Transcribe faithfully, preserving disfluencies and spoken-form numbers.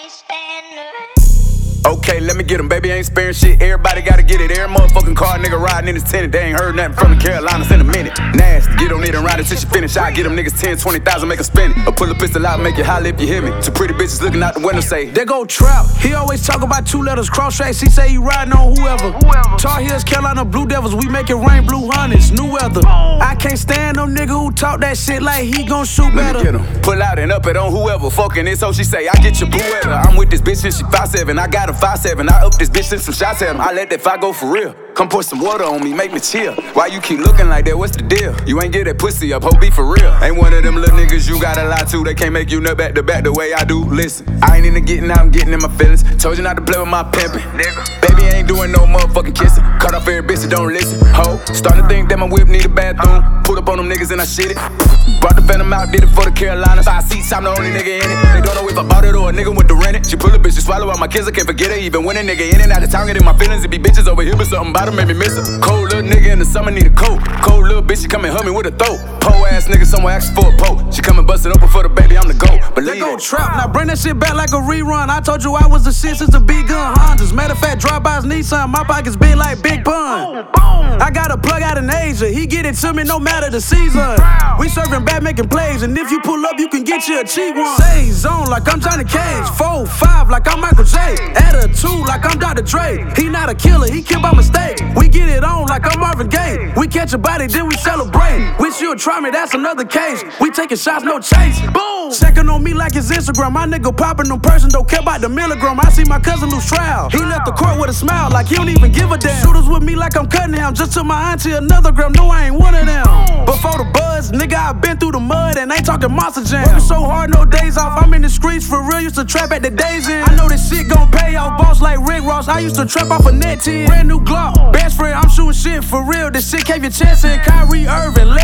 Okay, let me get him, baby, ain't sparing shit. Everybody gotta get it. Every motherfucking car nigga riding in his tenant. They ain't heard nothing from the Carolinas in a minute. Nasty, get on it and ride it till she finish. I get them niggas ten, twenty thousand, make them spin it. Or pull a pistol out, make it holler if you hear me. Two pretty bitches looking out the window say, there go Trap. He always talk about two letters, cross tracks. He say he riding on whoever. whoever. Tar Heels, Carolina Blue Devils. We make it rain, blue hundreds, new weather. I can't stand no nigga who talk that shit like he gon' shoot better. Let me get him. Pull out and up it on whoever. Fucking this, so she say, I get your boo at her. I'm with this bitch since she five seven. I got a five seven. I up this bitch since some shots at him. I let that fire go for real. Come pour some water on me, make me chill. Why you keep looking like that? What's the deal? You ain't get that pussy up, hope be for real. Ain't one of them little niggas you gotta lie to. They can't make you nut back to back the way I do. Listen, I ain't into getting out, I'm getting in my feelings. Told you not to play with my pimpin', nigga. Baby ain't doing no motherfucking kissing. Cut off every bitch that don't listen. Ho, starting to think that my whip need a bathroom. Put up on them niggas and I shit it. Brought the Phantom out, did it for the Carolinas. Five seats, I'm the only nigga in it. They don't know if I bought it or a nigga went to rent it. She pull a bitch, she swallow out my kids, I can't forget her. Even when a nigga in and out of town, get in my feelings. It be bitches over here, but something about them made me miss her. Cold little nigga in the summer need a coat. Cold little bitch, she come and hug me with a throat. Po ass nigga, someone asking for a poke. She come and bust it open for the baby, I'm the GOAT. Believe Let go it. Trap, now bring that shit back like a rerun. I told you I was the shit since the big gun Hondas. Matter of fact, drive-bys Nissan, my pockets big like Big Pun. I got a plug out in Asia, he get it to me no matter the season. We serving back making plays, and if you pull up, you can get you a cheap one. Say zone like I'm Johnny Cage, four, five like I'm Michael J. Add a two like I'm Doctor Dre. He not a killer, he killed by mistake. We get it on like I'm Marvin Gaye. We catch a body, then we celebrate. Wish you'd try me, that's another case. We taking shots, no chase. Boom! Checking on me like his Instagram. My nigga popping them person, don't care about the milligram. I see my cousin lose trial. He left the court with a smile, like he don't even give a damn. Shooters with me like I'm cutting him. Just took my auntie another gram, no, I ain't one of them. Before the buzz, nigga, I been through the mud and ain't talking monster jam. Working so hard, no days off. I'm in the streets for real, used to trap at the days in. I know this shit gon' pay off. Boss like Rick Ross, I used to trap off a net ten. Brand new Glock, best friend, I'm shooting shit for real. This shit gave your chance in Kyrie Irving.